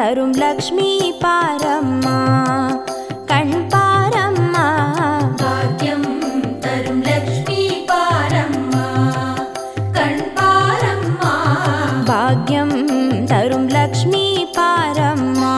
தரும் லக்ஷ்மி பாரம்மா கண் பாரம்மா பாக்கியம் தரும் லக்ஷ்மி பாரம்மா கண் பாரம்மா பாக்யம் தரும் லக்ஷ்மி பாரம்மா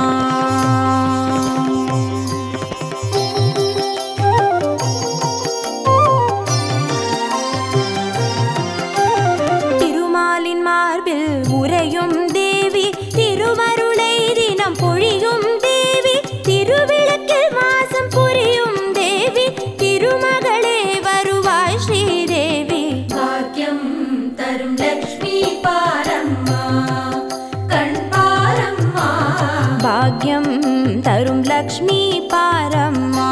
திருமாலின் மார்பில் உறையும் தேவி திருவருளை தினம் பொழியும் தேவி திருவிளக்கில் வாசம் புரியும் தேவி திருமகளே வருவாய் ஸ்ரீதேவி பாக்கியம் தரும் லக்ஷ்மி பாரம்மா கண் பாரம்மா பாக்யம் தரும் லக்ஷ்மி பாரம்மா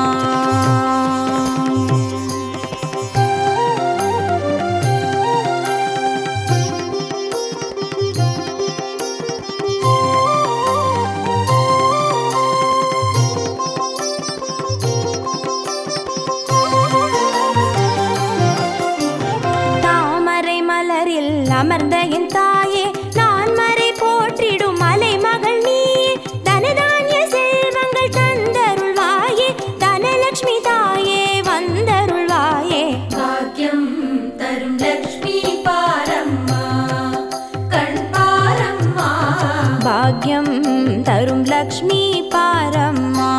தாமரை மலரில் அமர்ந்த என் தாயே நான் மறை போற்றிடும் மலை மகள் நீயே தனதானிய செல்வங்கள் தந்தருள்வாயே தனலட்சுமி தாயே வந்தருள்வாயே பாக்கியம் தரும் லக்ஷ்மி பாரம்மா கண் பாரம்மா பாக்யம் தரும் லக்ஷ்மி பாரம்மா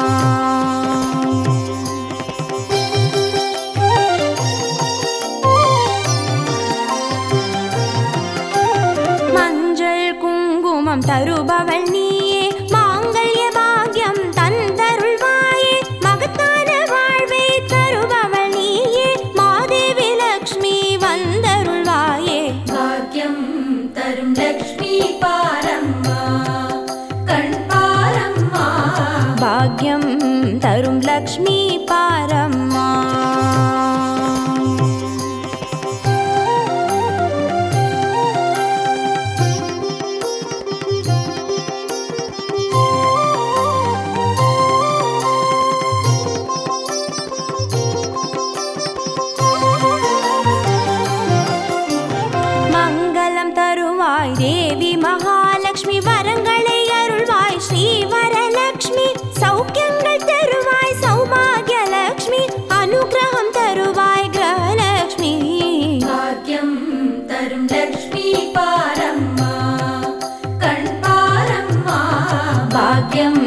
மஞ்சள் குங்குமம் தருபவள் நீயே மாங்கல்ய பாக்யம் தந்தருள்வாயே மகத்தான வாழ்வை தருபவள் நீயே மாதேவி லக்ஷ்மி வந்தருள்வாயே பாக்கியம் தரும் லக்ஷ்மி பாரம்மா கண் பாரம்மா பாக்யம் தரும் லக்ஷ்மி பாரம்மா மங்களம் தருவாய் தேவி மகாலட்சுமி வரங்களை அருள்வாய் ஸ்ரீ வரலட்சுமி சௌக்கியங்கள் தருவாய் சௌபாகிய லட்சுமி அனுகிரகம் தருவாய் கிரகலட்சுமி பாக்கியம் தரும் லக்ஷ்மி பாரம்மா கண் பாரம்மா பாக்யம்